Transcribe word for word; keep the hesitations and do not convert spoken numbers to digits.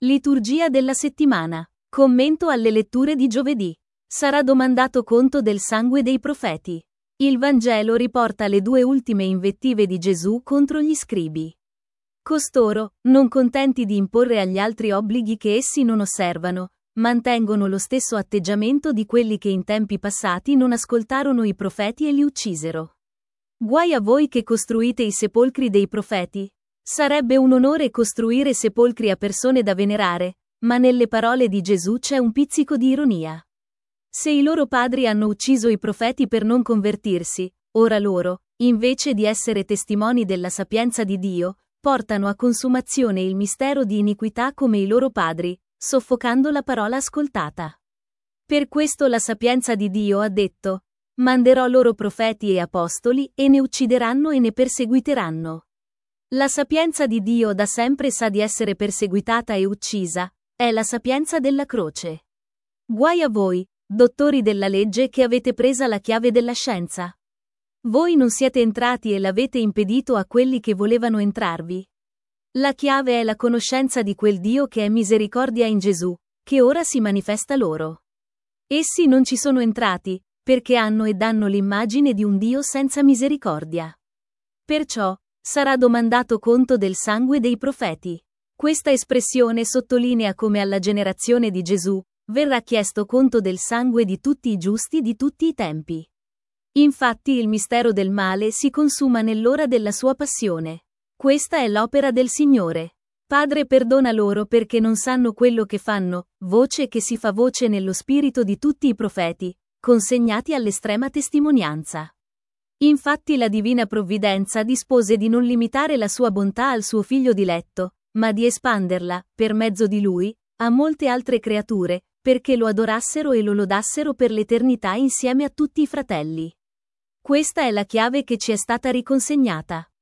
Liturgia della settimana. Commento alle letture di giovedì. Sarà domandato conto del sangue dei profeti. Il Vangelo riporta le due ultime invettive di Gesù contro gli scribi. Costoro, non contenti di imporre agli altri obblighi che essi non osservano, mantengono lo stesso atteggiamento di quelli che in tempi passati non ascoltarono i profeti e li uccisero. Guai a voi che costruite i sepolcri dei profeti. Sarebbe un onore costruire sepolcri a persone da venerare, ma nelle parole di Gesù c'è un pizzico di ironia. Se i loro padri hanno ucciso i profeti per non convertirsi, ora loro, invece di essere testimoni della sapienza di Dio, portano a consumazione il mistero di iniquità come i loro padri, soffocando la parola ascoltata. Per questo la sapienza di Dio ha detto: manderò loro profeti e apostoli, e ne uccideranno e ne perseguiteranno. La sapienza di Dio da sempre sa di essere perseguitata e uccisa, è la sapienza della croce. Guai a voi, dottori della legge, che avete presa la chiave della scienza. Voi non siete entrati e l'avete impedito a quelli che volevano entrarvi. La chiave è la conoscenza di quel Dio che è misericordia in Gesù, che ora si manifesta loro. Essi non ci sono entrati, perché hanno e danno l'immagine di un Dio senza misericordia. Perciò, sarà domandato conto del sangue dei profeti. Questa espressione sottolinea come alla generazione di Gesù verrà chiesto conto del sangue di tutti i giusti di tutti i tempi. Infatti il mistero del male si consuma nell'ora della sua passione. Questa è l'opera del Signore. Padre, perdona loro perché non sanno quello che fanno, voce che si fa voce nello spirito di tutti i profeti, consegnati all'estrema testimonianza. Infatti la divina provvidenza dispose di non limitare la sua bontà al suo figlio diletto, ma di espanderla, per mezzo di lui, a molte altre creature, perché lo adorassero e lo lodassero per l'eternità insieme a tutti i fratelli. Questa è la chiave che ci è stata riconsegnata.